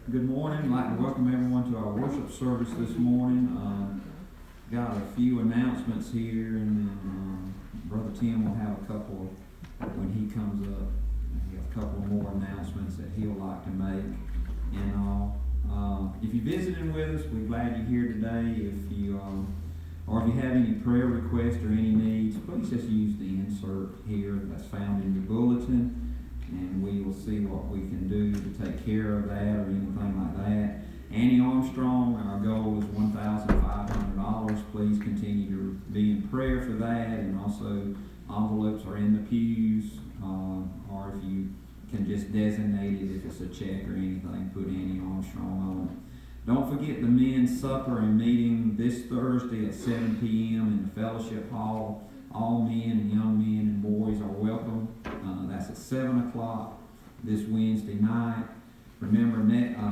Good morning. I'd like to welcome everyone to our worship service this morning. Got a few announcements here, and then Brother Tim will have a couple when he comes up. He has a couple more announcements that he'll like to make. And if you're visiting with us, we're glad you're here today. If you have any prayer requests or any needs, please just use the insert here that's found in your bulletin, and we will see what we can do to take care of that or anything like that. Annie Armstrong, our goal is $1,500. Please continue to be in prayer for that, and also envelopes are in the pews, or if you can just designate it, if it's a check or anything, put Annie Armstrong on it. Don't forget the men's supper and meeting this Thursday at 7 p.m. in the fellowship hall. All men and young men and boys are welcome. That's at 7 o'clock this Wednesday night. Remember,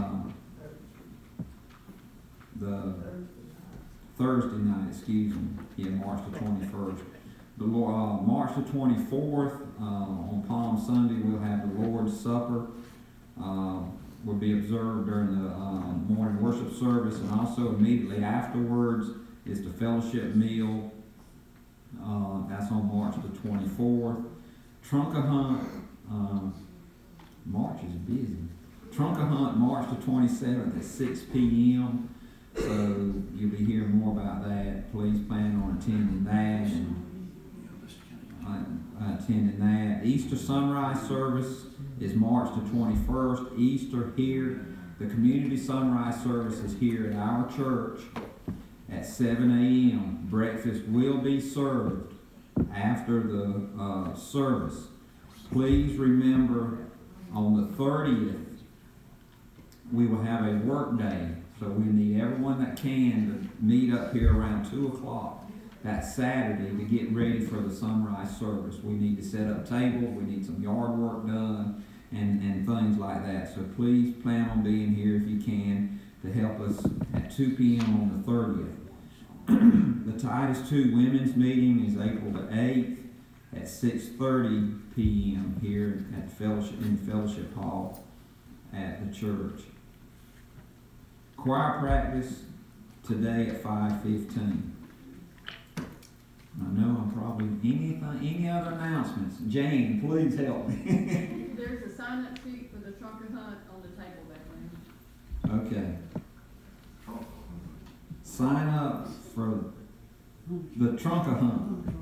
the Thursday night, March the 21st. March the 24th, on Palm Sunday, we'll have the Lord's Supper. Will be observed during the morning worship service, and also immediately afterwards is the fellowship meal. That's on March the 24th. Trunk-a-Hunt, March is busy. Trunk-a-Hunt, March the 27th at 6 p.m. So you'll be hearing more about that. Please plan on attending that. Easter sunrise service is March the 21st. Easter here. The community sunrise service is here at our church at 7 a.m. Breakfast will be served after the service. Please remember, on the 30th, we will have a work day. So we need everyone that can to meet up here around 2 o'clock that Saturday to get ready for the sunrise service. We need to set up tables, we need some yard work done, and things like that. So please plan on being here if you can to help us at 2 p.m. on the 30th. The Titus II Women's Meeting is April the 8th at 6:30 p.m. here at in the Fellowship Hall at the church. Choir practice today at 5:15. I know I'm probably any other announcements. Jane, please help me. There's a sign-up sheet for the Trunk-a-Hunt on the table that way. Okay. Sign up for the Trunk-a-Hunt.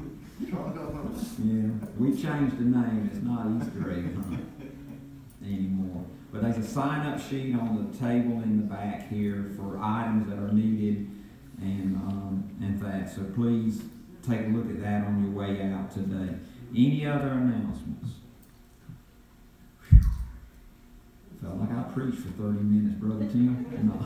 Yeah, we changed the name. It's not Easter egg hunt anymore. But there's a sign-up sheet on the table in the back here for items that are needed and that. So please take a look at that on your way out today. Any other announcements? Whew. Felt like I preached for 30 minutes, Brother Tim. No.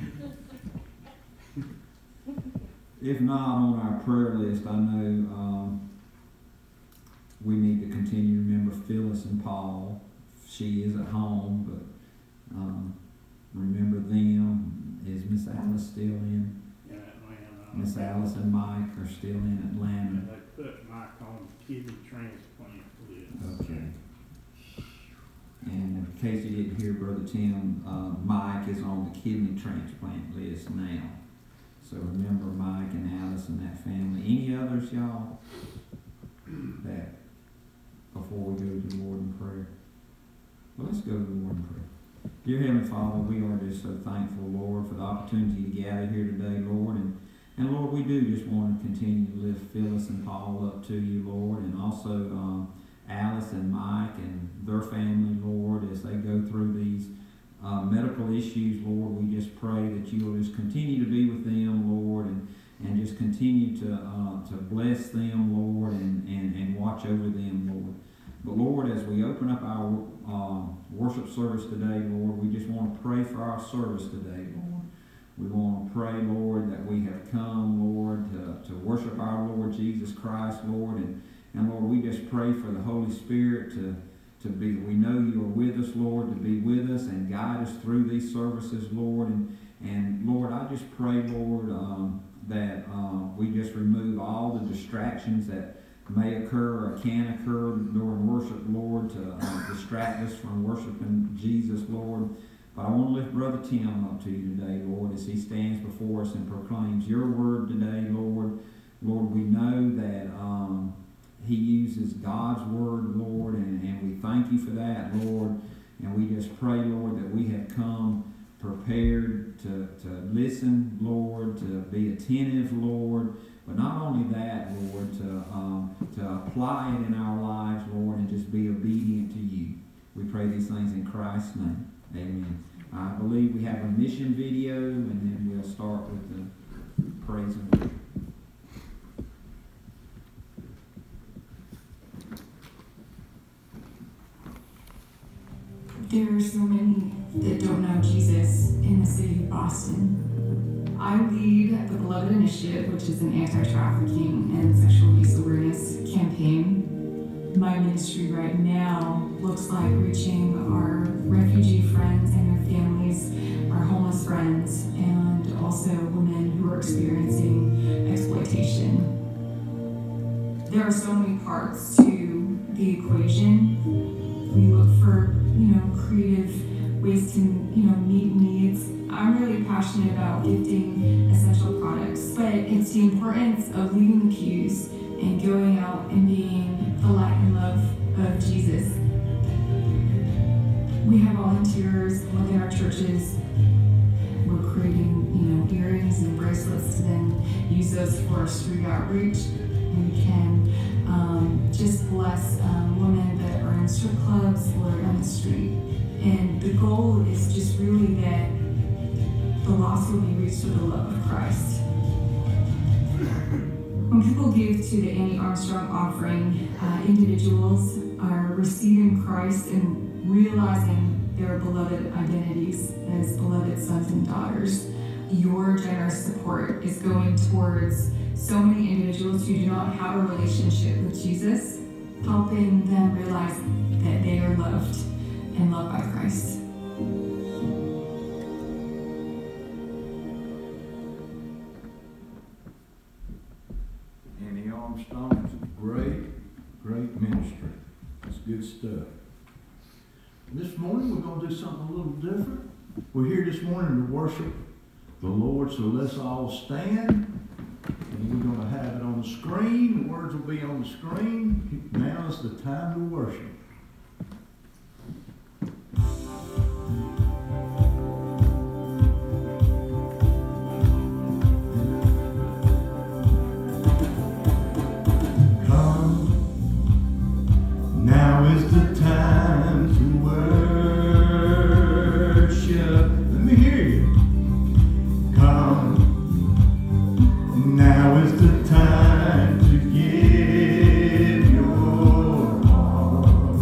If not, on our prayer list, I know we need to continue to remember Phyllis and Paul. She is at home, but remember them. Is Miss Alice still in? Yeah, Atlanta. Miss Alice and Mike are still in Atlanta. And they put Mike on kidney transplant list. Okay. And in case you didn't hear, Brother Tim, Mike is on the kidney transplant list now. So remember Mike and Alice and that family. Any others, y'all, that before we go to the Lord in prayer? Well, let's go to the Lord in prayer. Dear Heavenly Father, we are just so thankful, Lord, for the opportunity to gather here today, Lord. And Lord, we do just want to continue to lift Phyllis and Paul up to you, Lord, and also Alice and Mike and their family, Lord, as they go through these medical issues, Lord. We just pray that you will just continue to be with them, Lord, and just continue to bless them, Lord, and watch over them, Lord. But Lord, as we open up our worship service today, Lord, we just want to pray for our service today, Lord. We want to pray, Lord, that we have come, Lord, to worship our Lord Jesus Christ, Lord, and Lord, we just pray for the Holy Spirit to be. We know you are with us, Lord, to be with us and guide us through these services, Lord, and Lord, I just pray, Lord, that we just remove all the distractions that may occur or can occur during worship, Lord, to distract us from worshiping Jesus, Lord. But I want to lift Brother Tim up to you today, Lord, as he stands before us and proclaims your word today, Lord. Lord, we know that he uses God's word, Lord, and we thank you for that, Lord. And we just pray, Lord, that we have come prepared to listen, Lord, to be attentive, Lord. But not only that, Lord, to apply it in our lives, Lord, and just be obedient to you. We pray these things in Christ's name. Amen. I believe we have a mission video, and then we'll start with the praise and worship. There are so many that don't know Jesus in the city of Boston. I lead the Beloved Initiative, which is an anti-trafficking and sexual abuse awareness campaign. My ministry right now looks like reaching our refugee friends and their families, our homeless friends, and also women who are experiencing exploitation. There are so many parts to the equation. We look for creative ways to, meet needs. I'm really passionate about gifting essential products, but it's the importance of leaving the pews and going out and being the light and love of Jesus. We have volunteers within our churches. We're creating, earrings and bracelets to then use those for our street outreach. We can just bless women that are in strip clubs or on the street. And the goal is just really that the lost will be reached with the love of Christ. When people give to the Annie Armstrong offering, individuals are receiving Christ and realizing their beloved identities as beloved sons and daughters. Your generous support is going towards so many individuals who do not have a relationship with Jesus, helping them realize that they are loved and loved by Christ. Annie Armstrong is a great ministry. It's good stuff. This morning we're going to do something a little different. We're here this morning to worship the Lord, so let's all stand. And we're going to have it on the screen. The words will be on the screen. Now is the time to worship. Now is the time to worship. Let me hear you. Come. Now is the time to give your heart.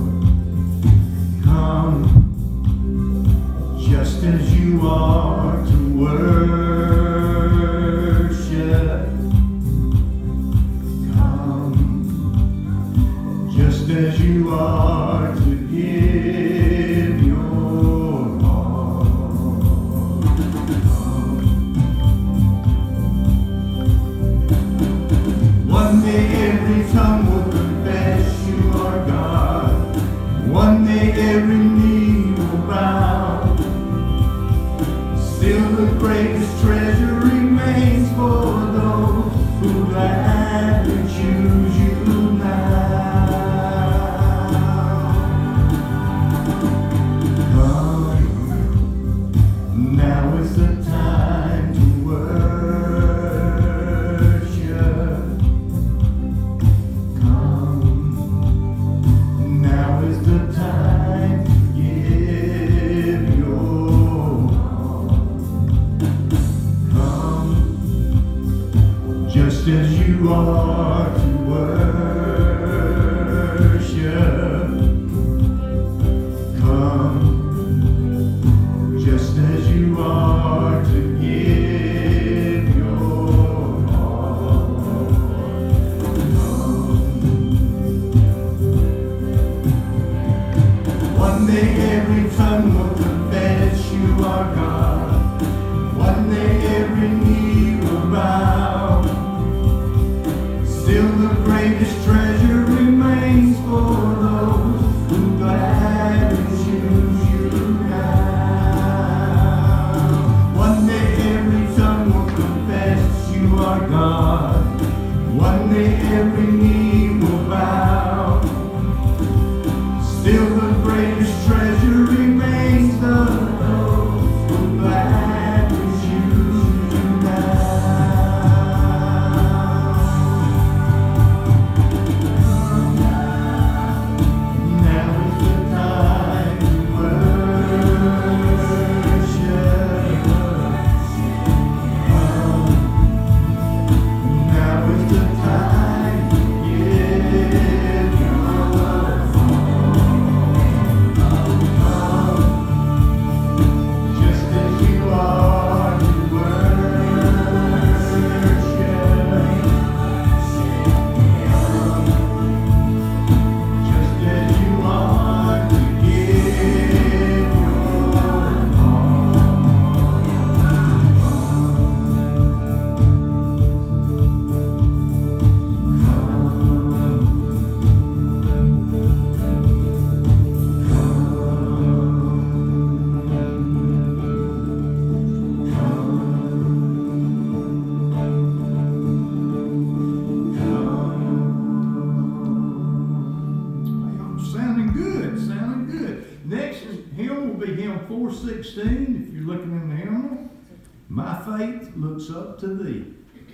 hymn 416, if you're looking in the hymnal. My faith looks up to thee.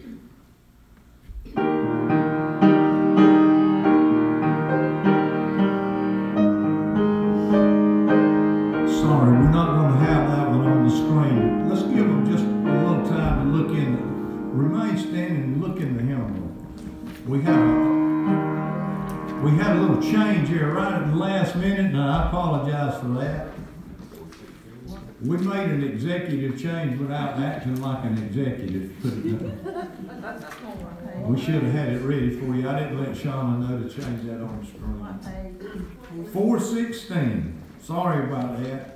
Sorry, we're not going to have that one on the screen. Let's give them just a little time to look in. Remain standing and look in the hymnal. We had a little change here right at the last minute, and I apologize for that. We made an executive change without acting like an executive. Put it down. We should have had it ready for you. I didn't let Shauna know to change that on the screen. 416. Sorry about that.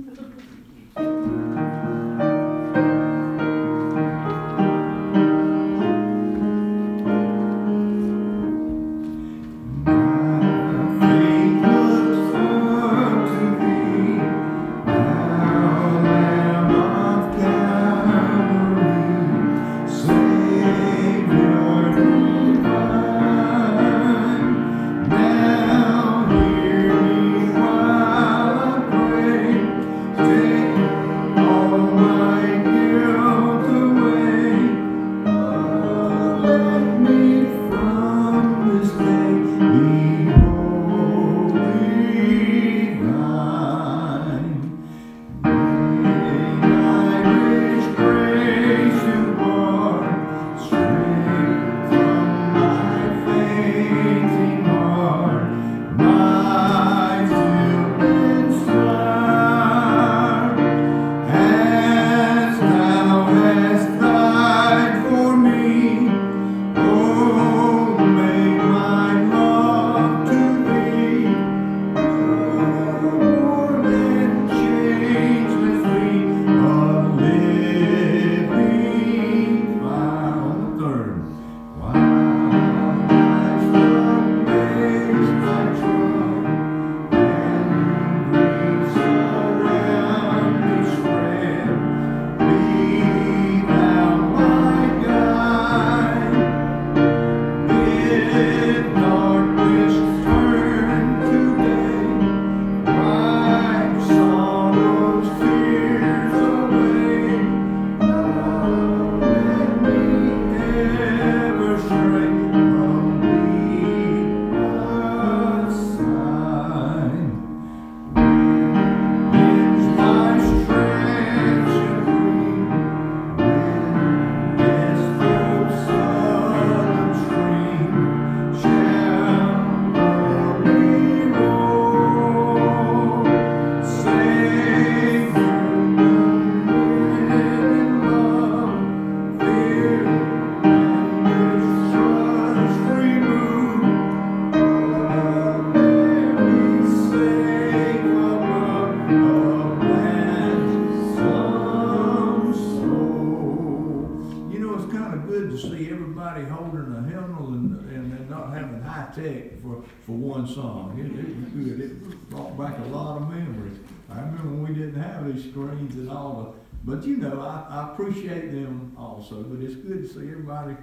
For one song. It was good. It brought back a lot of memories. I remember when we didn't have these screens and all but you know, I appreciate them also, but it's good to see everybody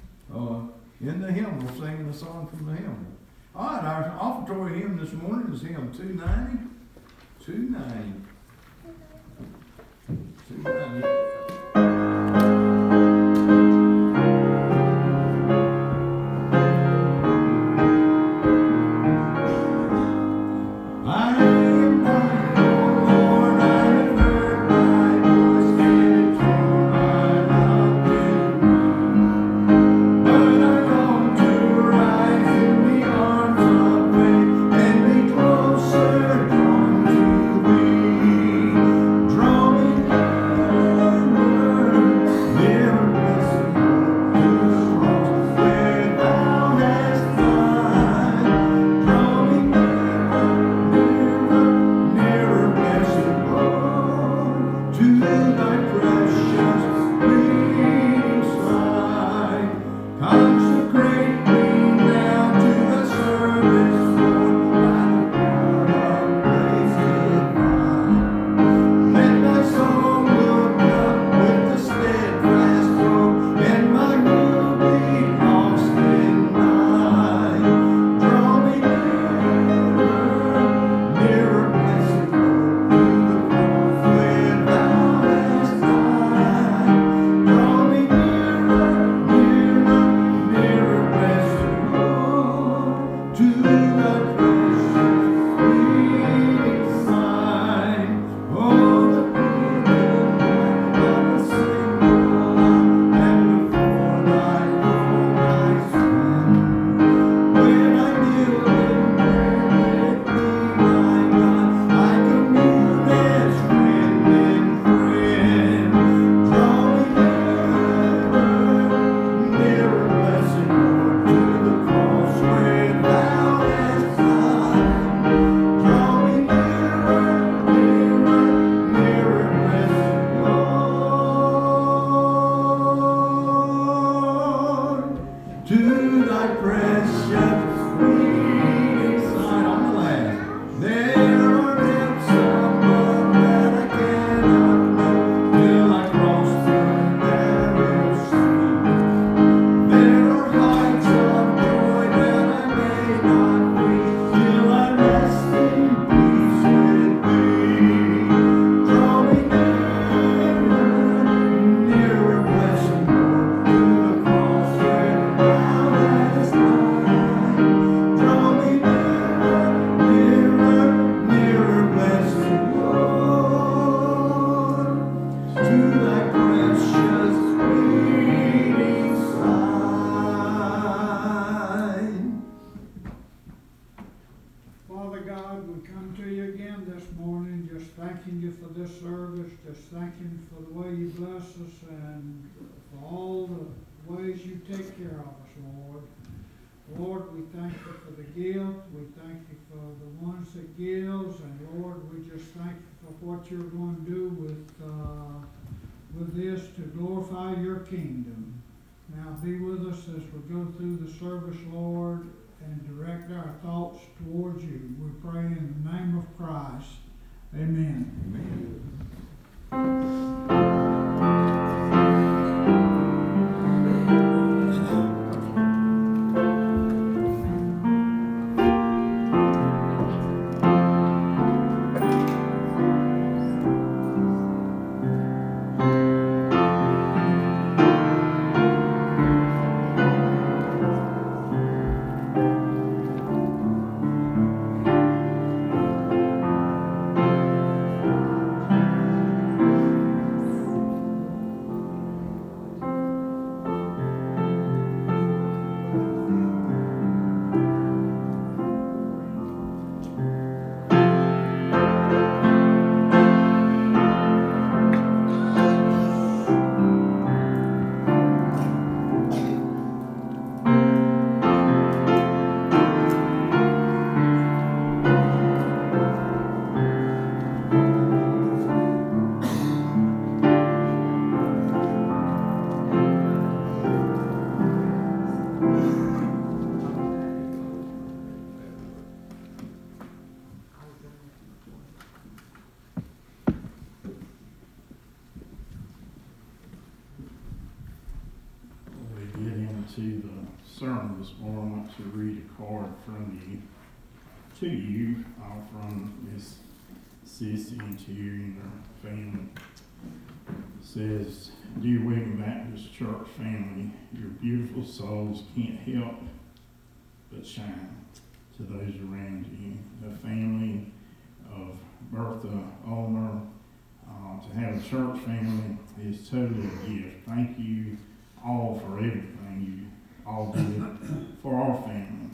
in the hymnal singing the song from the hymnal. All right, our offertory hymn this morning is hymn 290. 290. 290. Closer, drawn to thee. thanking you for this service, just thanking you for the way you bless us and for all the ways you take care of us, Lord. Lord, we thank you for the gift. We thank you for the ones that gives, and Lord, we just thank you for what you're going to do with this to glorify your kingdom. Now be with us as we go through the service, Lord, and direct our thoughts towards you. We pray in the name of Christ. Amen. Amen. To the sermon this morning, I want to read a card from you to you from Miss Sissy and Terry and her family. It says, "Dear Wigan Baptist Church family, your beautiful souls can't help but shine to those around you. The family of Bertha Ulmer, to have a church family is totally a gift. Thank you all for everything you all did for our family.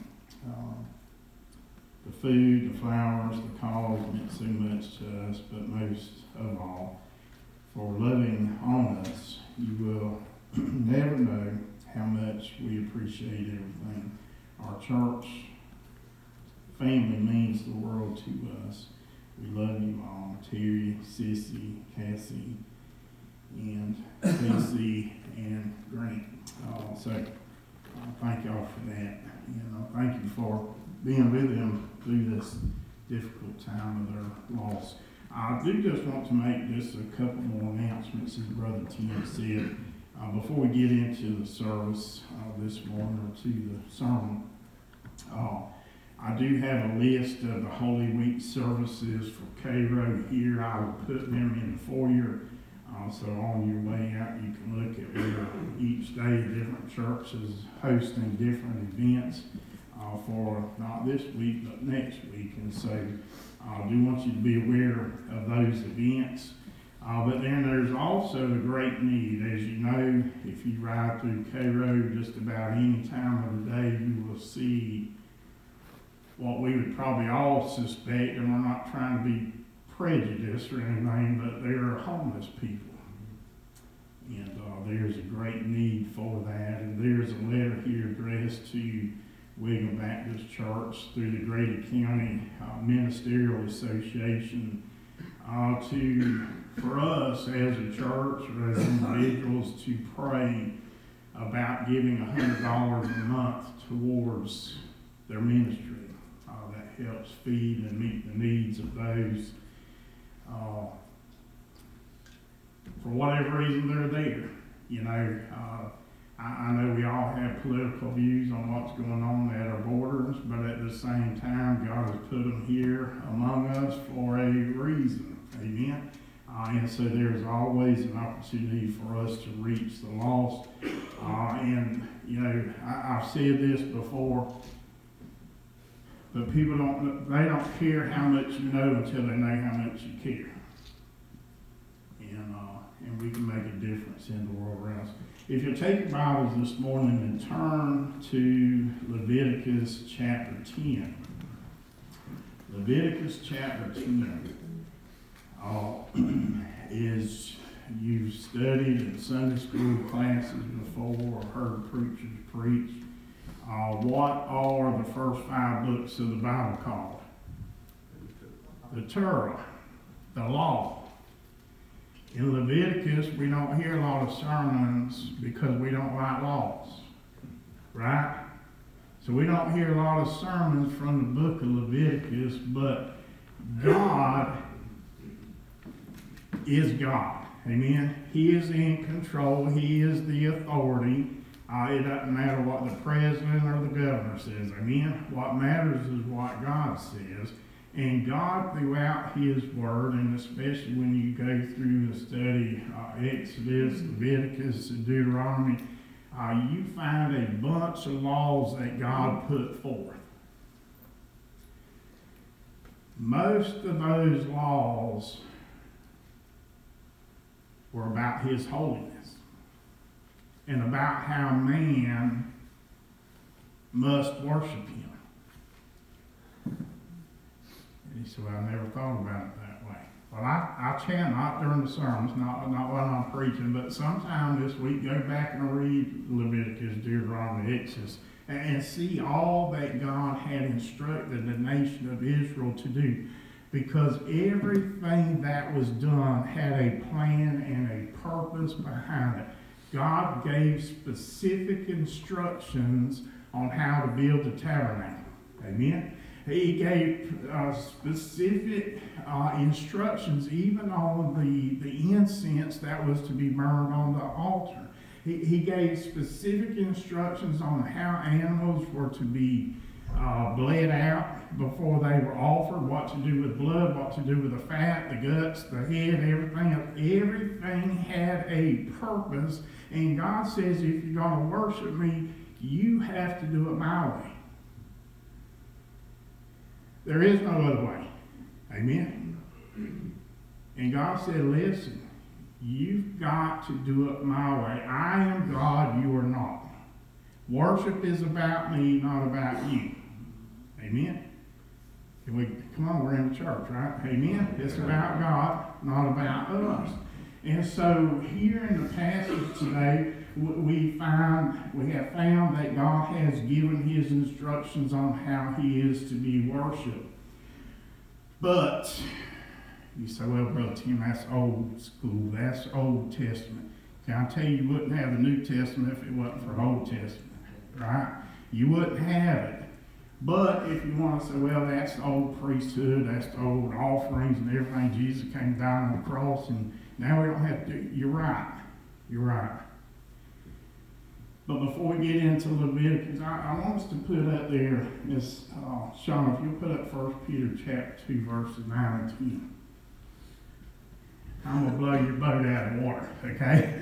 The food, the flowers, the calls meant so much to us, but most of all, for loving on us. You will never know how much we appreciate everything. Our church family means the world to us. We love you all, Terry, Sissy, Cassie, and Casey, and Grant. Thank y'all for that. Thank you for being with them through this difficult time of their loss. I do just want to make just a couple more announcements, as Brother Tim said, before we get into the service this morning or to the sermon. I do have a list of the Holy Week services for Cairo here. I will put them in the foyer. So on your way out, you can look at where each day different churches hosting different events for not this week, but next week. And so I do want you to be aware of those events. But then there's also a great need. As you know, if you ride through Cairo just about any time of the day, you will see what we would probably all suspect, and we're not trying to be prejudiced or anything, but there are homeless people. And there's a great need for that. And there's a letter here addressed to Wigan Baptist Church through the Grady County Ministerial Association for us as a church or as individuals to pray about giving $100 a month towards their ministry. That helps feed and meet the needs of those for whatever reason they're there. I know we all have political views on what's going on at our borders, but at the same time, God has put them here among us for a reason. Amen. And so there's always an opportunity for us to reach the lost. I've said this before, but people they don't care how much you know until they know how much you care. And we can make a difference in the world around us. If you'll take your Bibles this morning and turn to Leviticus chapter 10. Leviticus chapter 10. is you've studied in Sunday school classes before or heard preachers preach. What are the first 5 books of the Bible called? The Torah, the law. In Leviticus, we don't hear a lot of sermons because we don't like laws, right? So we don't hear a lot of sermons from the book of Leviticus, but God is God. Amen? He is in control. He is the authority. It doesn't matter what the president or the governor says. Amen? What matters is what God says. And God, throughout His Word, and especially when you go through the study Exodus, Leviticus, and Deuteronomy, you find a bunch of laws that God put forth. Most of those laws were about His holiness and about how man must worship Him. And he said, well, I never thought about it that way. Well, I chant, not during the sermons, not when I'm preaching, but sometime this week, go back and read Leviticus, Deuteronomy, Exodus, and see all that God had instructed the nation of Israel to do. Because everything that was done had a plan and a purpose behind it. God gave specific instructions on how to build the tabernacle. Amen? He gave specific instructions even on the incense that was to be burned on the altar. He gave specific instructions on how animals were to be bled out before they were offered, what to do with blood, what to do with the fat, the guts, the head, everything else. Everything had a purpose, and God says, if you're going to worship me, you have to do it my way. There is no other way. Amen? And God said, listen, you've got to do it my way. I am God, you are not. Worship is about me, not about you. Amen? Come on, we're in the church, right? Amen? It's about God, not about us. And so here in the passage today, we have found that God has given His instructions on how He is to be worshipped. But you say, well, Brother Tim, that's old school. That's Old Testament. Can I tell you, you wouldn't have the New Testament if it wasn't for Old Testament, right? You wouldn't have it. But if you want to say, well, that's the old priesthood, that's the old offerings and everything, Jesus came down on the cross, and now we don't have to do it. You're right. You're right. But before we get into Leviticus, I want us to put up there, Miss Sean, if you'll put up 1 Peter chapter 2, verses 9 and 10. I'm going to blow your boat out of water, okay?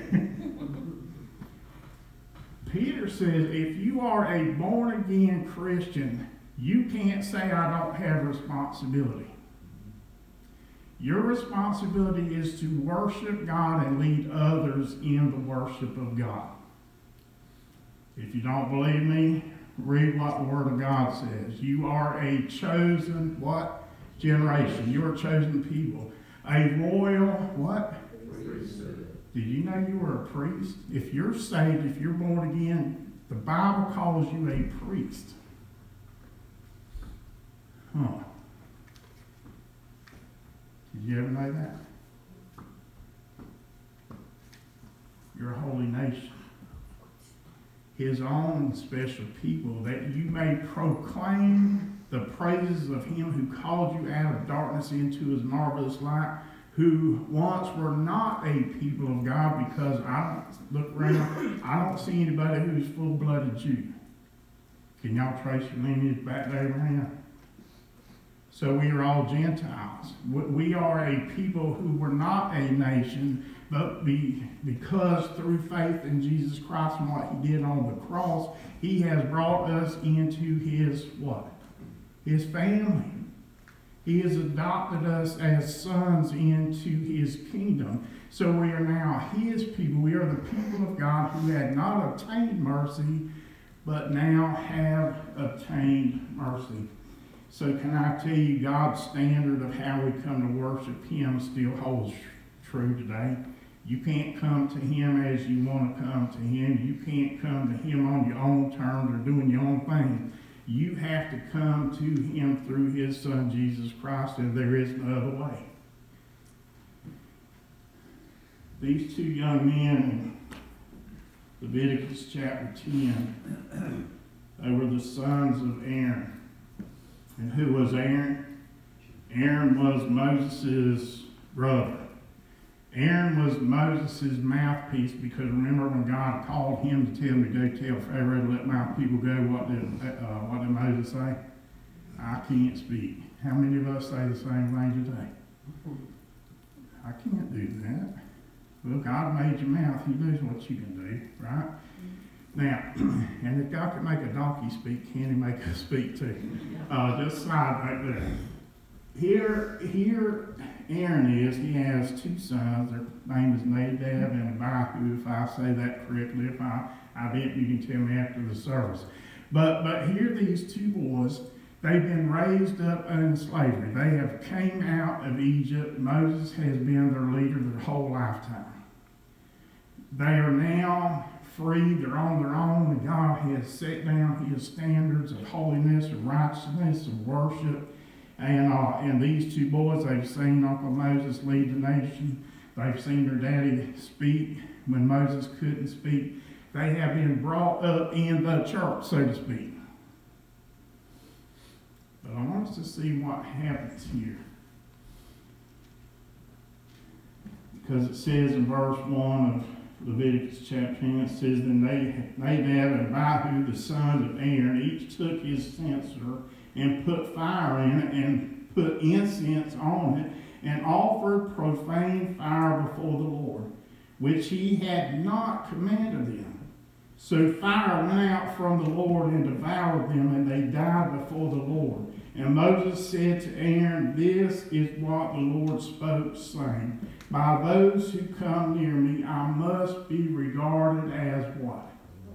Peter says, if you are a born-again Christian, you can't say, I don't have responsibility. Your responsibility is to worship God and lead others in the worship of God. If you don't believe me, read what the Word of God says. You are a chosen, what? Generation. You are a chosen people. A royal, what? Priesthood. Did you know you were a priest? If you're saved, if you're born again, the Bible calls you a priest. Huh. Did you ever know that? You're a holy nation. His own special people, that you may proclaim the praises of Him who called you out of darkness into His marvelous light, who once were not a people of God, because I don't look around, I don't see anybody who's full-blooded Jew. Can y'all trace your lineage back to Abraham? So we are all Gentiles. We are a people who were not a nation, but because through faith in Jesus Christ and what He did on the cross, He has brought us into His what? His family. He has adopted us as sons into His kingdom. So we are now His people. We are the people of God who had not obtained mercy, but now have obtained mercy. So can I tell you, God's standard of how we come to worship Him still holds true today. You can't come to Him as you want to come to Him. You can't come to Him on your own terms or doing your own thing. You have to come to Him through His Son, Jesus Christ, and there is no other way. These two young men in Leviticus chapter 10, they were the sons of Aaron. And who was Aaron? Aaron was Moses' brother. Aaron was Moses' mouthpiece, because remember when God called him to tell him to go tell Pharaoh to let my people go, what did Moses say? I can't speak. How many of us say the same thing today? I can't do that. Well, God made your mouth. He knows what you can do, right? Now, and if God can make a donkey speak, can He make us speak too? Just side right there. Here Aaron is. He has two sons. Their name is Nadab and Abihu, if I say that correctly. If I didn't, you can tell me after the service. But here these two boys, they've been raised up in slavery. They have came out of Egypt. Moses has been their leader their whole lifetime. They are now free. They're on their own. And God has set down His standards of holiness, of righteousness, of worship. And these two boys, they've seen Uncle Moses lead the nation. They've seen their daddy speak when Moses couldn't speak. They have been brought up in the church, so to speak. But I want us to see what happens here. Because it says in verse 1 of Leviticus chapter 10, it says, Then Nadab and Abihu, the sons of Aaron, each took his censer and put fire in it and put incense on it and offered profane fire before the Lord, which He had not commanded them. So fire went out from the Lord and devoured them, and they died before the Lord. And Moses said to Aaron, This is what the Lord spoke, saying, By those who come near me I must be regarded as what?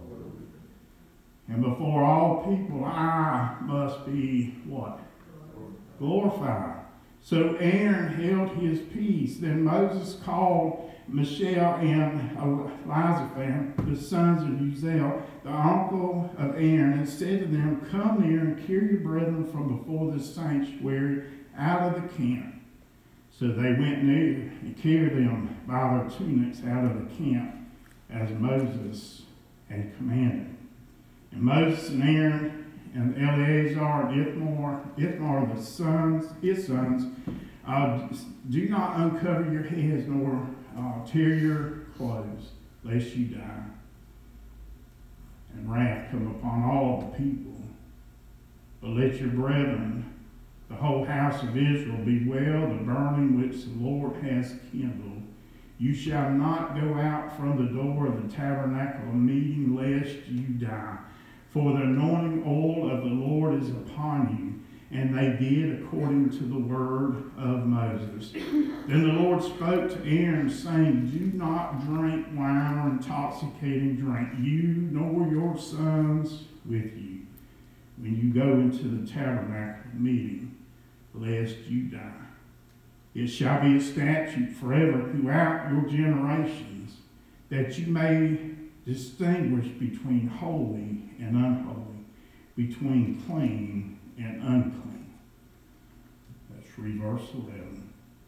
And before all people I must be what? Glorified. So Aaron held his peace. Then Moses called Mishael and Elizaphan, the sons of Uziel, the uncle of Aaron, and said to them, Come near and carry your brethren from before the sanctuary out of the camp. So they went near and carried them by their tunics out of the camp, as Moses had commanded. And Moses and Aaron and Eleazar and Ithamar the sons, his sons, do not uncover your heads nor tear your clothes, lest you die. And wrath come upon all the people. But let your brethren, the whole house of Israel, bewail the burning which the Lord has kindled. You shall not go out from the door of the tabernacle of meeting, lest you die. For the anointing oil of the Lord is upon you. And they did according to the word of Moses. Then the Lord spoke to Aaron, saying, Do not drink wine or intoxicating drink, you nor your sons with you, when you go into the tabernacle meeting, lest you die. It shall be a statute forever throughout your generations, that you may distinguish between holy and unholy, between clean and unclean. That's verse 11.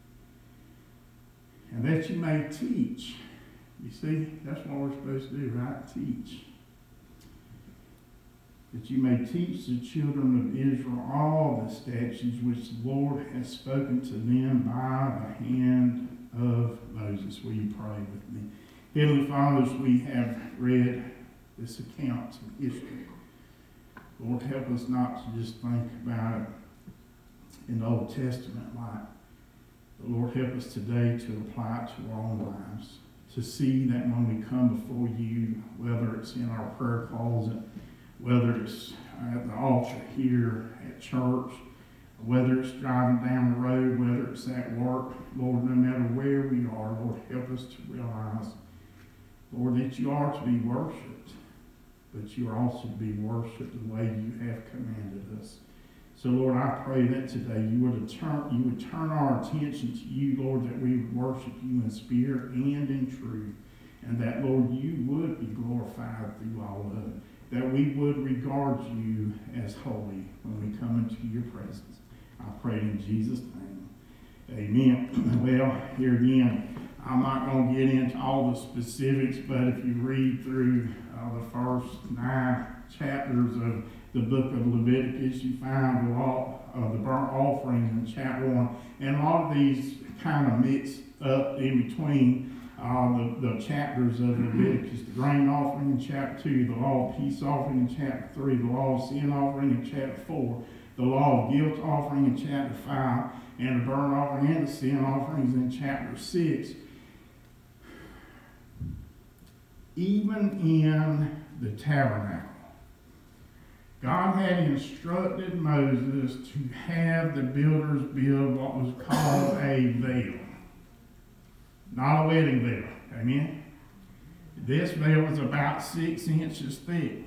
And that you may teach. You see, that's what we're supposed to do, right? Teach. That you may teach the children of Israel all the statutes which the Lord has spoken to them by the hand of Moses. Will you pray with me? Heavenly Father, as we have read this account of history, Lord, help us not to just think about it in the Old Testament light. But Lord, help us today to apply it to our own lives, to see that when we come before you, whether it's in our prayer closet, whether it's at the altar here at church, whether it's driving down the road, whether it's at work, Lord, no matter where we are, Lord, help us to realize, Lord, that you are to be worshipped, but you are also to be worshipped the way you have commanded us. So, Lord, I pray that today you would turn our attention to you, Lord, that we would worship you in spirit and in truth, and that, Lord, you would be glorified through all of it, that we would regard you as holy when we come into your presence. I pray in Jesus' name. Amen. Well, here again, I'm not going to get into all the specifics, but if you read through the first 9 chapters of the book of Leviticus, you find the law of the burnt offerings in chapter 1. And a lot of these kind of mix up in between the chapters of Leviticus. The grain offering in chapter 2, the law of peace offering in chapter 3, the law of sin offering in chapter 4, the law of guilt offering in chapter 5, and the burnt offering and the sin offerings in chapter 6. Even in the tabernacle, God had instructed Moses to have the builders build what was called a veil. Not a wedding veil. Amen? This veil was about 6 inches thick.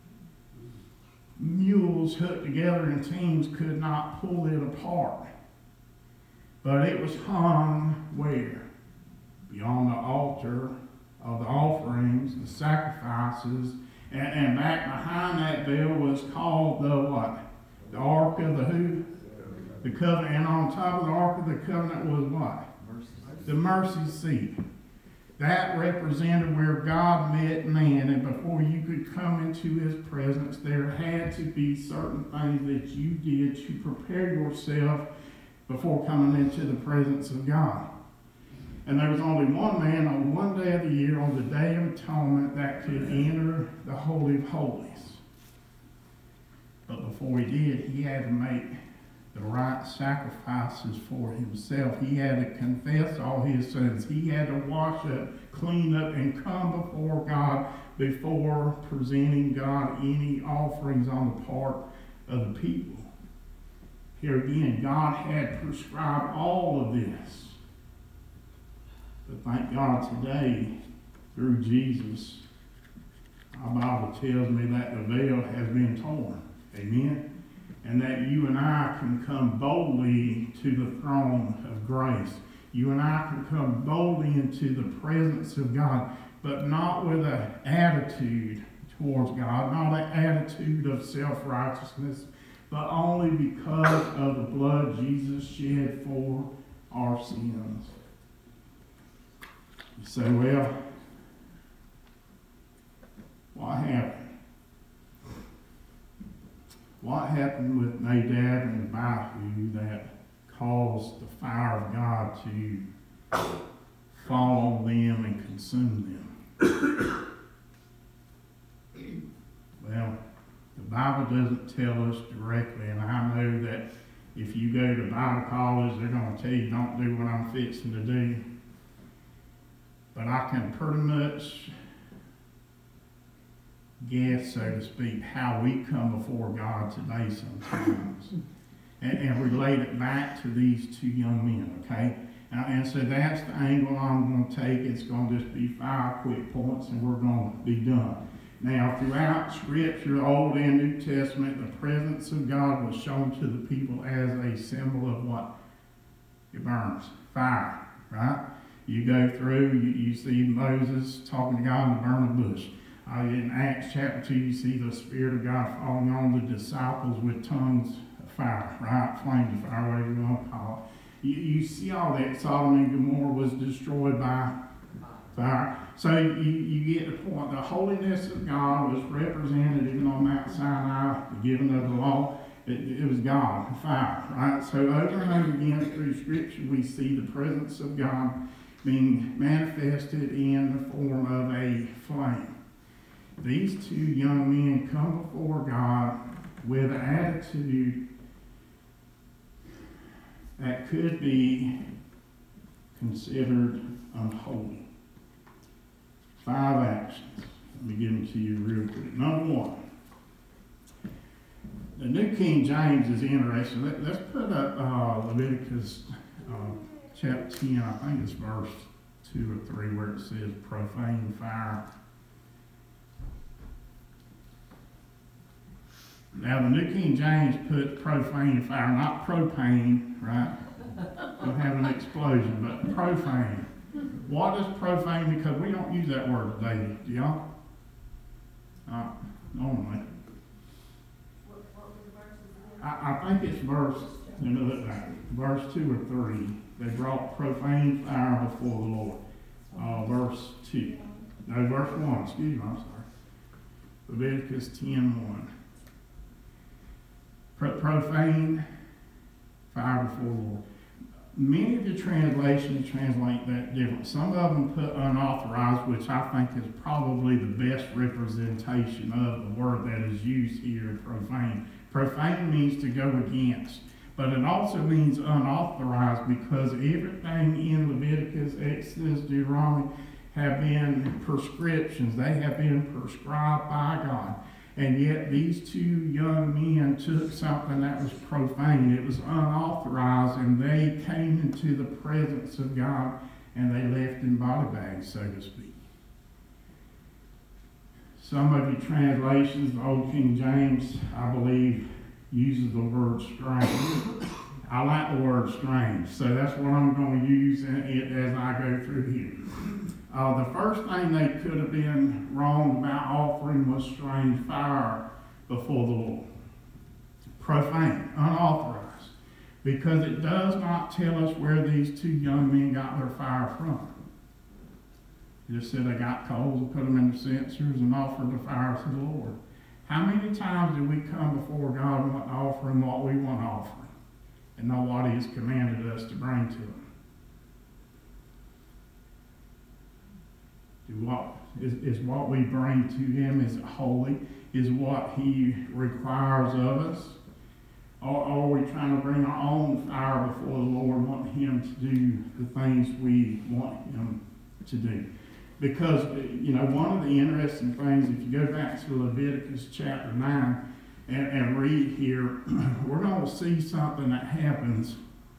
Mules hooked together in teams could not pull it apart. But it was hung where? Beyond the altar of the offerings, the sacrifices, and back behind that veil was called the what? The Ark of the who? The Covenant. And on top of the Ark of the Covenant was what? The mercy seat. That represented where God met man, and before you could come into his presence, there had to be certain things that you did to prepare yourself before coming into the presence of God. And there was only one man on one day of the year, on the Day of Atonement, that could enter the Holy of Holies. But before he did, he had to make the right sacrifices for himself. He had to confess all his sins. He had to wash up, clean up, and come before God before presenting God any offerings on the part of the people. Here again, God had prescribed all of this. But thank God today, through Jesus, our Bible tells me that the veil has been torn. Amen? And that you and I can come boldly to the throne of grace. You and I can come boldly into the presence of God, but not with an attitude towards God, not an attitude of self-righteousness, but only because of the blood Jesus shed for our sins. You say, well, what happened? What happened with Nadab and Abihu that caused the fire of God to fall on them and consume them? Well, the Bible doesn't tell us directly, and I know that if you go to Bible college, they're going to tell you don't do what I'm fixing to do. But I can pretty much guess, so to speak, how we come before God today sometimes. and relate it back to these 2 young men, okay? And so that's the angle I'm going to take. It's going to just be 5 quick points, and we're going to be done. Now, throughout Scripture, Old and New Testament, the presence of God was shown to the people as a symbol of what? It burns. Fire, right? You go through, you see Moses talking to God in the burning bush. In Acts chapter 2, you see the Spirit of God falling on the disciples with tongues of fire, right? Flames of fire, whatever you want to call it. You see all that. Sodom and Gomorrah was destroyed by fire. So you get the point. The holiness of God was represented even on Mount Sinai, the giving of the law. It was God, fire, right? So over and over again through Scripture, we see the presence of God being manifested in the form of a flame. These 2 young men come before God with an attitude that could be considered unholy. 5 actions. Let me give them to you real quick. Number 1. The New King James is interesting. Let's put up Leviticus chapter 10, I think it's verse 2 or 3, where it says profane fire. Now, the New King James puts profane fire, not propane, right? We'll have an explosion, but profane. What is profane? Because we don't use that word today, do y'all? Normally. I think it's verse 2 or 3. They brought profane fire before the Lord. Verse 2. No, verse 1. Excuse me, I'm sorry. Leviticus 10:1. Profane fire before the Lord. Many of the translations translate that different. Some of them put unauthorized, which I think is probably the best representation of the word that is used here, profane. Profane means to go against, but it also means unauthorized because everything in Leviticus, Exodus, Deuteronomy have been prescriptions. They have been prescribed by God. And yet these two young men took something that was profane. It was unauthorized, and they came into the presence of God, and they left in body bags, so to speak. Some of your translations, the Old King James, I believe, uses the word strange. I like the word strange, so that's what I'm going to use as I go through here. The first thing they could have been wrong about offering was strange fire before the Lord. Profane, unauthorized, because it does not tell us where these two young men got their fire from. It just said they got coals and put them in the censers and offered the fire to the Lord. How many times do we come before God and want to offer Him what we want to offer Him, and know what He has commanded us to bring to Him? Is what we bring to Him, is it holy? Is what He requires of us? Or are we trying to bring our own fire before the Lord, wanting Him to do the things we want Him to do? Because, one of the interesting things, if you go back to Leviticus chapter 9 and read here, we're going to see something that happens.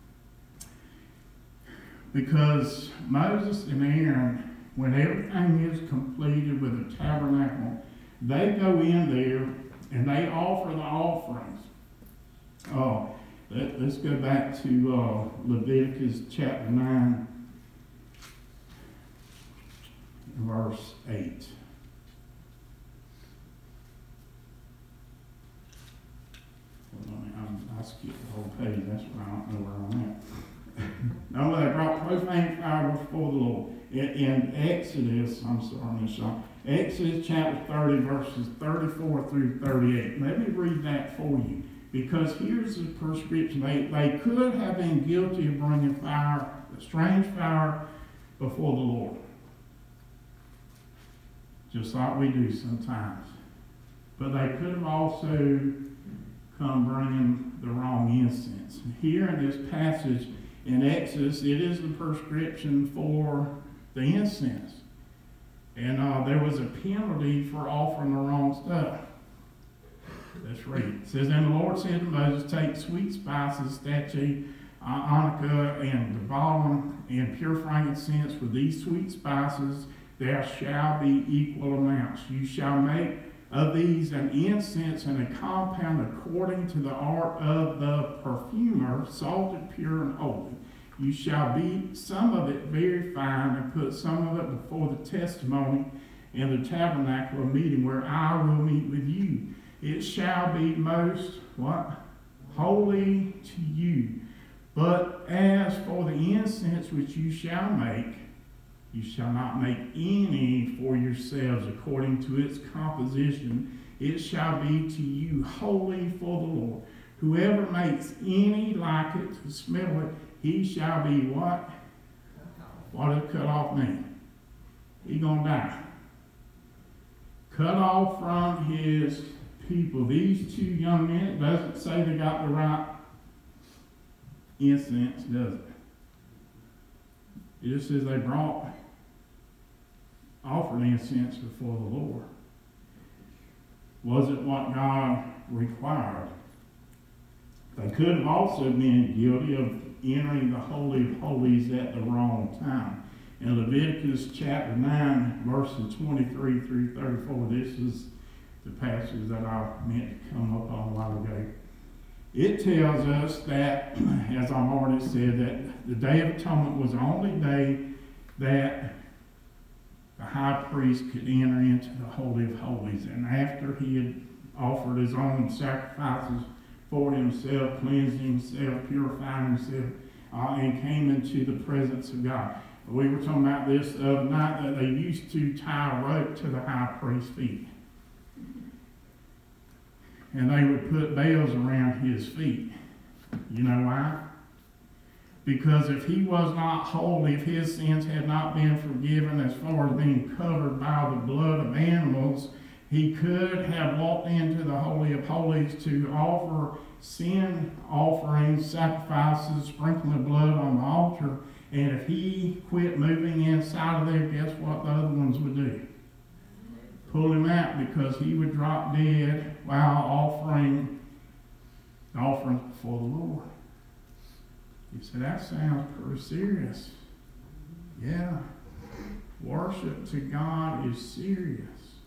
Because Moses and Aaron, when everything is completed with the tabernacle, they go in there and they offer the offerings. Let's go back to Leviticus chapter 9, verse 8. I skipped the whole page. That's why I don't know where I'm at. No, they brought profane fire before the Lord. In Exodus, Exodus chapter 30, verses 34 through 38. Let me read that for you, because here's the prescription. They could have been guilty of bringing fire, strange fire, before the Lord, just like we do sometimes. But they could have also come bringing the wrong incense. Here in this passage in Exodus, it is the prescription for the incense. And there was a penalty for offering the wrong stuff. Let's read. It says, "And the Lord said to Moses, take sweet spices, stachy, onycha, and balaam, and pure frankincense. With these sweet spices there shall be equal amounts. You shall make of these an incense and a compound according to the art of the perfumer, salted, pure, and holy. You shall beat some of it very fine, and put some of it before the testimony in the tabernacle of meeting, where I will meet with you. It shall be most," what? "Holy to you. But as for the incense which you shall make, you shall not make any for yourselves according to its composition. It shall be to you holy for the Lord. Whoever makes any like it to smell it, he shall be" what? What does cut off mean? He's going to die. Cut off from his people. These two young men, it doesn't say they got the right incense, does it? It just says they offered incense before the Lord. Was it what God required? They could have also been guilty of entering the Holy of Holies at the wrong time. In Leviticus chapter 9, verses 23 through 34, this is the passage that I meant to come up on a while ago. It tells us that, as I've already said, that the Day of Atonement was the only day that the high priest could enter into the Holy of Holies. And after he had offered his own sacrifices for himself, cleansed himself, purified himself, and came into the presence of God. We were talking about this the other night, that they used to tie a rope to the high priest's feet. And they would put bells around his feet. You know why? Because if he was not holy, if his sins had not been forgiven as far as being covered by the blood of animals, he could have walked into the Holy of Holies to offer sin offerings, sacrifices, sprinkling the blood on the altar. And if he quit moving inside of there, guess what the other ones would do? Pull him out, because he would drop dead while offering the offering for the Lord. You say, that sounds pretty serious. Yeah. Worship to God is serious.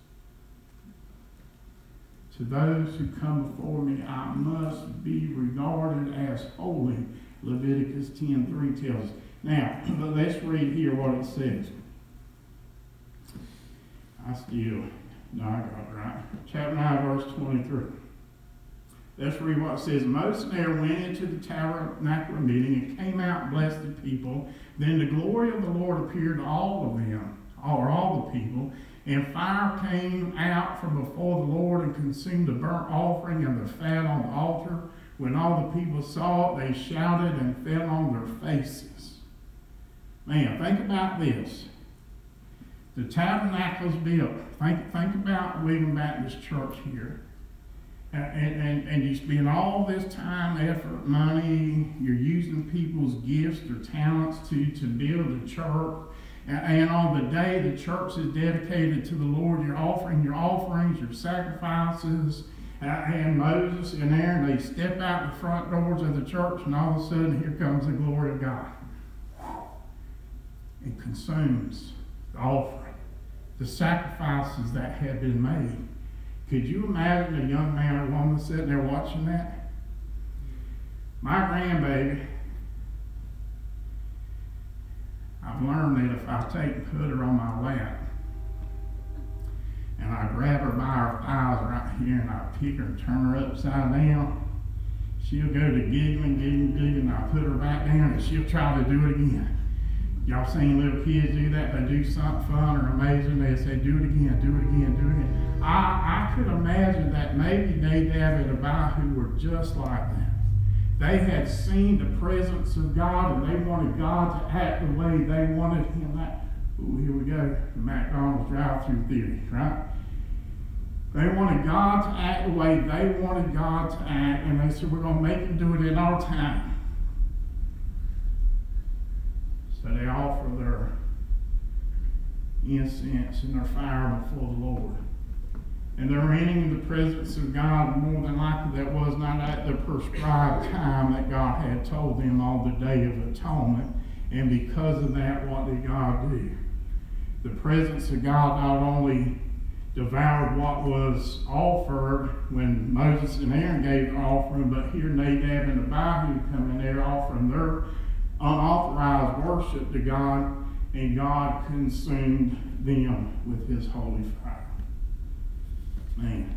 To those who come before me, I must be regarded as holy. Leviticus 10:3 tells us. Now, but let's read here what it says. I got it right. Chapter 9, verse 23. Let's read what it says. Moses and Aaron went into the tabernacle meeting and came out and blessed the people. Then the glory of the Lord appeared to all of them, or all the people, and fire came out from before the Lord and consumed the burnt offering and the fat on the altar. When all the people saw it, they shouted and fell on their faces. Man, think about this. The tabernacle's built. Think about William Baptist Church here. And you spend all this time, effort, money, you're using people's gifts, their talents to build the church. And on the day the church is dedicated to the Lord, you're offering your offerings, your sacrifices. And Moses and Aaron, they step out the front doors of the church, and all of a sudden here comes the glory of God. It consumes the offering, the sacrifices that had been made. Could you imagine a young man or woman sitting there watching that? My grandbaby, I've learned that if I take and put her on my lap, and I grab her by her thighs right here, and I pick her and turn her upside down, she'll go to giggling, and I put her back down, and she'll try to do it again. Y'all seen little kids do that? They do something fun or amazing. They say, do it again, do it again, do it again. I could imagine that maybe Nadab and Abihu were just like that. They had seen the presence of God, and they wanted God to act the way they wanted him to act. Ooh, here we go, the McDonald's drive-through theory, right? They wanted God to act the way they wanted God to act, and they said, we're going to make him do it in our time. So they offer their incense and their fire before the Lord. And they're entering the presence of God. More than likely that was not at the prescribed time that God had told them on the Day of Atonement. And because of that, what did God do? The presence of God not only devoured what was offered when Moses and Aaron gave the offering, but here Nadab and Abihu come in there offering their unauthorized worship to God, and God consumed them with his holy fire. Man.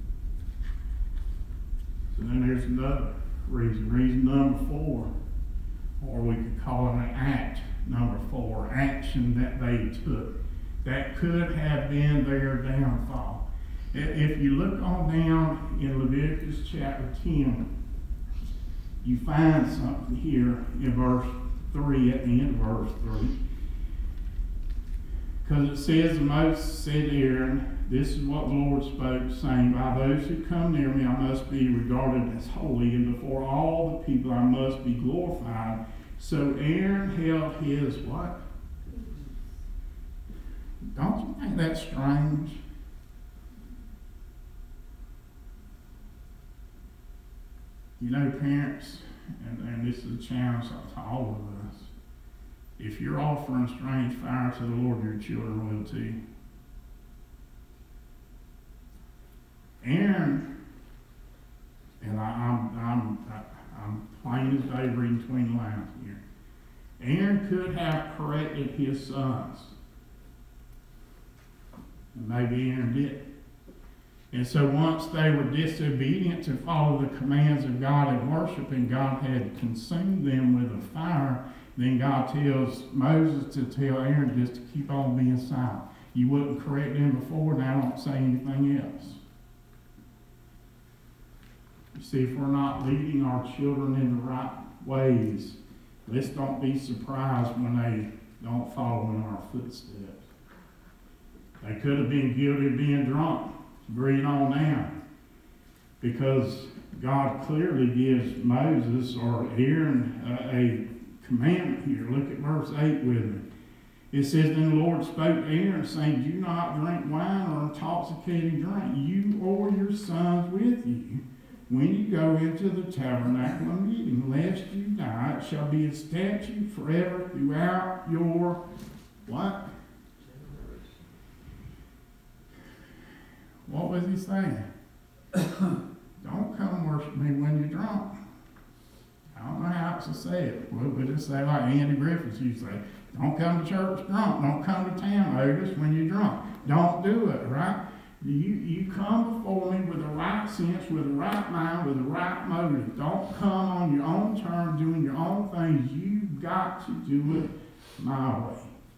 So then there's another reason. Reason number 4, or we could call it an act number 4, action that they took that could have been their downfall. If you look on down in Leviticus chapter 10, you find something here in verse 3, at the end of verse 3. Because it says, Moses said to Aaron, this is what the Lord spoke, saying, by those who come near me I must be regarded as holy, and before all the people I must be glorified. So Aaron held his what? Don't you think that's strange? You know, parents, and this is a challenge to all of us, if you're offering strange fire to the Lord, your children will too. plain as day reading between the lines here. Aaron could have corrected his sons. And maybe Aaron did. And so once they were disobedient to follow the commands of God in worship, and God had consumed them with a fire, then God tells Moses to tell Aaron just to keep on being silent. You wouldn't correct them before, now don't say anything else. You see, if we're not leading our children in the right ways, let's don't be surprised when they don't follow in our footsteps. They could have been guilty of being drunk. Bring it on down. Because God clearly gives Moses or Aaron a commandment here. Look at verse 8 with me. It says, Then the Lord spoke to Aaron, saying, Do not drink wine or intoxicating drink, you or your sons with you, when you go into the tabernacle of meeting, lest you die. It shall be a statute forever throughout your what? What was he saying? Don't come worship me when you're drunk. I don't know how else to say it. We'll just say like Andy Griffiths used to say, don't come to church drunk. Don't come to town, Otis, when you're drunk. Don't do it, right? You come before me with the right sense, with the right mind, with the right motive. Don't come on your own terms, doing your own things. You've got to do it my way.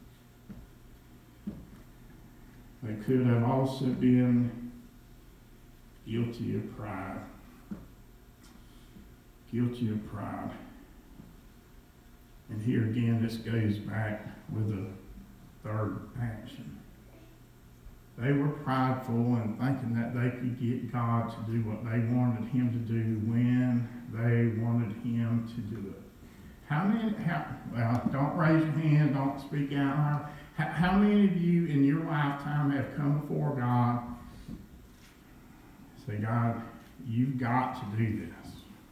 They could have also been guilty of pride. Guilty of pride. And here again, this goes back with the third action. They were prideful and thinking that they could get God to do what they wanted him to do when they wanted him to do it. Well, don't raise your hand, don't speak out loud. How many of you in your lifetime have come before God and say, God, you've got to do this?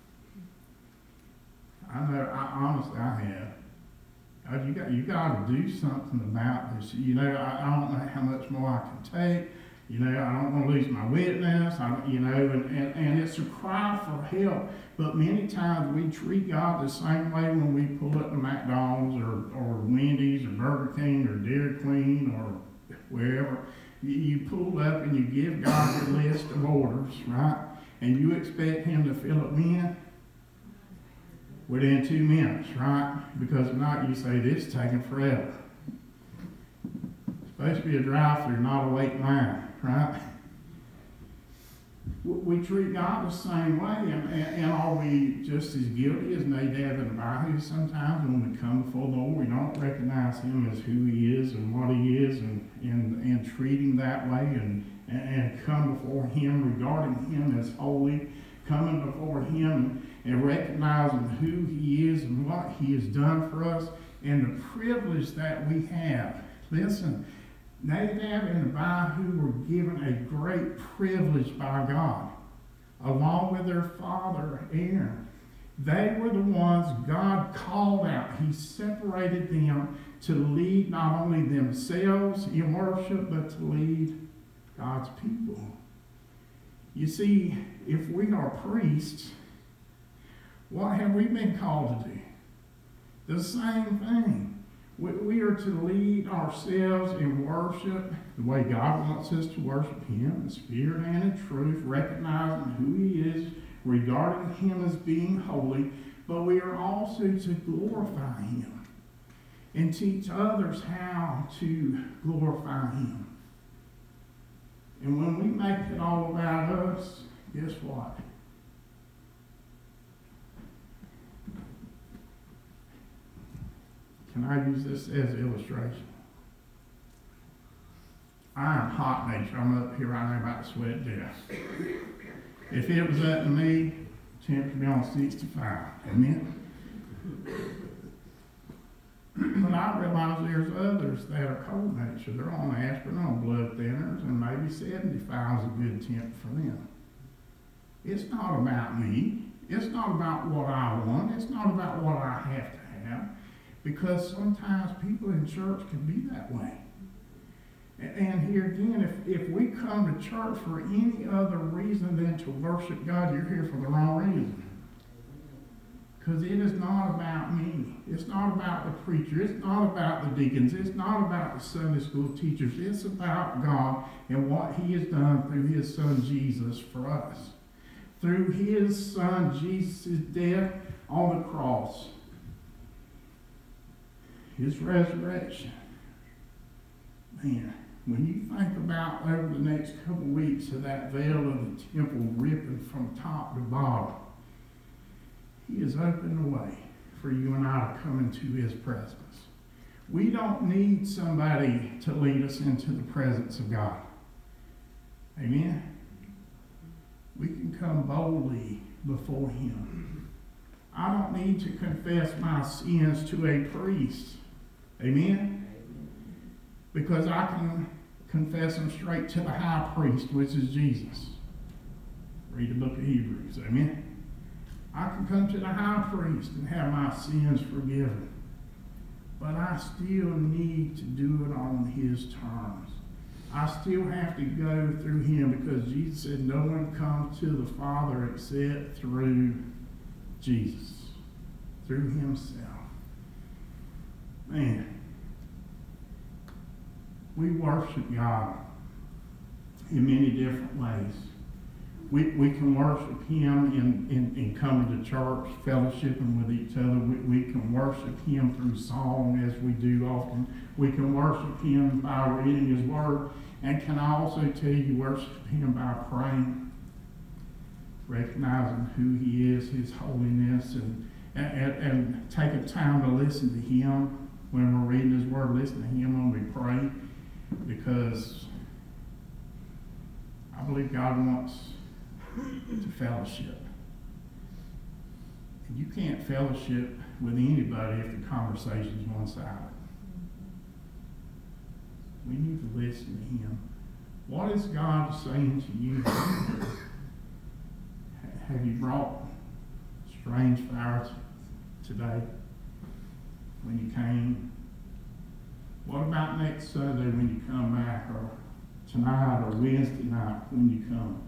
I know, honestly, I have. God, you got to do something about this. You know, I don't know how much more I can take. You know, I don't want to lose my witness. And it's a cry for help. But many times we treat God the same way when we pull up to McDonald's or Wendy's or Burger King or Dairy Queen or wherever. You pull up and you give God your list of orders, right? And you expect him to fill it in within 2 minutes, right? Because if not, you say, this is taking forever. It's supposed to be a drive-through, not a wait line, right? We treat God the same way, and are we just as guilty as Nadab and Abihu sometimes when we come before the Lord? We don't recognize him as who he is and what he is and treat him that way and come before him regarding him as holy, coming before him and recognizing who he is and what he has done for us and the privilege that we have. Listen, Nadab and Abihu were given a great privilege by God, along with their father Aaron. They were the ones God called out. He separated them to lead not only themselves in worship, but to lead God's people. You see, if we are priests, what have we been called to do? The same thing. We are to lead ourselves in worship the way God wants us to worship him, in spirit and in truth, recognizing who he is, regarding him as being holy, but we are also to glorify him and teach others how to glorify him. And when we make it all about us, guess what? Can I use this as an illustration? I am hot nature. I'm up here right now about to sweat to death. If it was up to me, temperature be on 65. Amen? But I realize there's others that are cold nature. They're on aspirin, on blood thinners, and maybe 75 is a good temp for them. It's not about me. It's not about what I want. It's not about what I have to have. Because sometimes people in church can be that way. And here again, if we come to church for any other reason than to worship God, you're here for the wrong reason. Because it is not about me. It's not about the preacher. It's not about the deacons. It's not about the Sunday school teachers. It's about God and what He has done through His Son Jesus for us. Through His Son Jesus' death on the cross. His resurrection. Man, when you think about over the next couple of weeks of that veil of the temple ripping from top to bottom, He has opened the way for you and I to come into His presence. We don't need somebody to lead us into the presence of God. Amen? We can come boldly before Him. I don't need to confess my sins to a priest. Amen? Because I can confess them straight to the high priest, which is Jesus. Read the book of Hebrews. Amen? I can come to the high priest and have my sins forgiven. But I still need to do it on His terms. I still have to go through Him because Jesus said no one comes to the Father except through Jesus. Through Himself. Man, we worship God in many different ways. We can worship Him in coming to church, fellowshipping with each other. We can worship Him through song, as we do often. We can worship Him by reading His Word. And can I also tell you, worship Him by praying, recognizing who He is, His holiness, and take a time to listen to Him when we're reading His Word. Listen to Him when we pray, because I believe God wants to fellowship. And you can't fellowship with anybody if the conversation's one-sided. We need to listen to Him. What is God saying to you? Have you brought strange fire today when you came? What about next Sunday when you come back, or tonight, or Wednesday night when you come?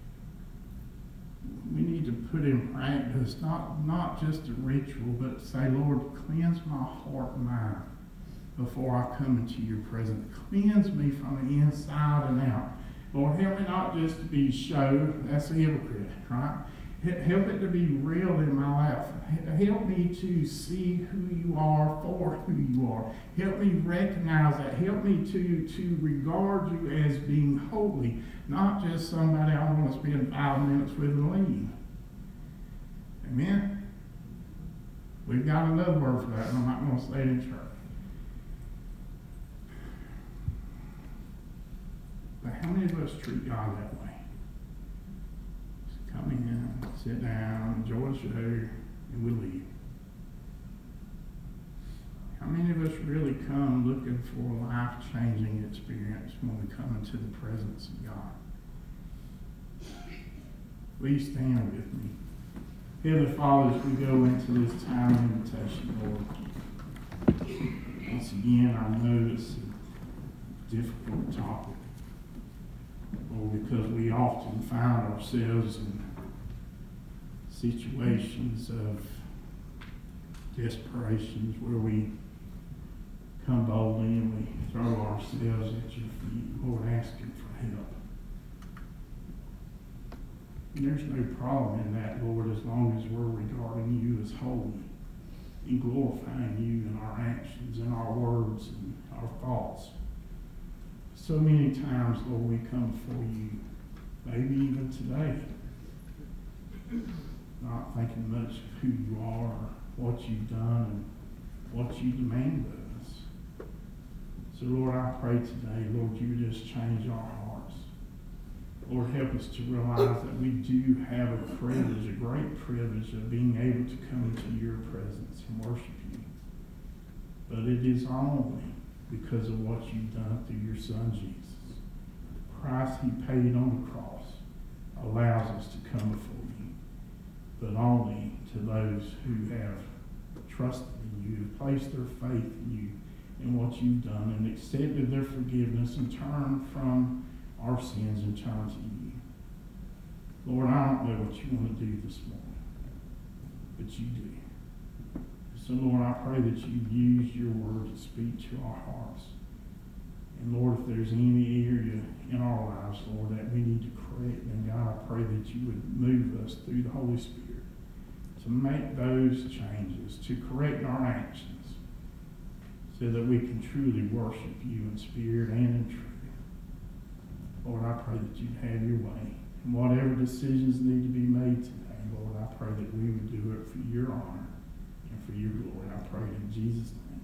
We need to put in practice not just a ritual, but say, Lord, cleanse my heart and mind before I come into your presence. Cleanse me from the inside and out. Lord, help me not just to be show, that's a hypocrite, right? Help it to be real in my life. Help me to see who you are for who you are. Help me recognize that. Help me to regard you as being holy, not just somebody I want to spend 5 minutes with and leave. Amen? We've got another word for that, and I'm not going to say it in church. But how many of us treat God that way? Just come in, sit down, enjoy the show, and we leave. How many of us really come looking for a life-changing experience when we come into the presence of God? Please stand with me. Heavenly Father, as we go into this time of invitation, Lord, once again, I know it's a difficult topic. Lord, because we often find ourselves in situations of desperations where we come boldly and we throw ourselves at your feet, Lord, asking for help. And there's no problem in that, Lord, as long as we're regarding you as holy and glorifying you in our actions, in our words, and our thoughts. So many times, Lord, we come before you, maybe even today, not thinking much of who you are, or what you've done, and what you demand of us. So, Lord, I pray today, Lord, you just change our hearts. Lord, help us to realize that we do have a privilege, a great privilege of being able to come into your presence and worship you. But it is only because of what you've done through your Son, Jesus. The price he paid on the cross allows us to come before you, but only to those who have trusted in you, who placed their faith in you and what you've done, and accepted their forgiveness and turned from our sins and turned to you. Lord, I don't know what you want to do this morning, but you do. So, Lord, I pray that you use your word to speak to our hearts. And, Lord, if there's any area in our lives, Lord, that we need to correct, then, God, I pray that you would move us through the Holy Spirit to make those changes, to correct our actions, so that we can truly worship you in spirit and in truth. Lord, I pray that you'd have your way. And whatever decisions need to be made today, Lord, I pray that we would do it for your honor and for your glory. I pray in Jesus' name.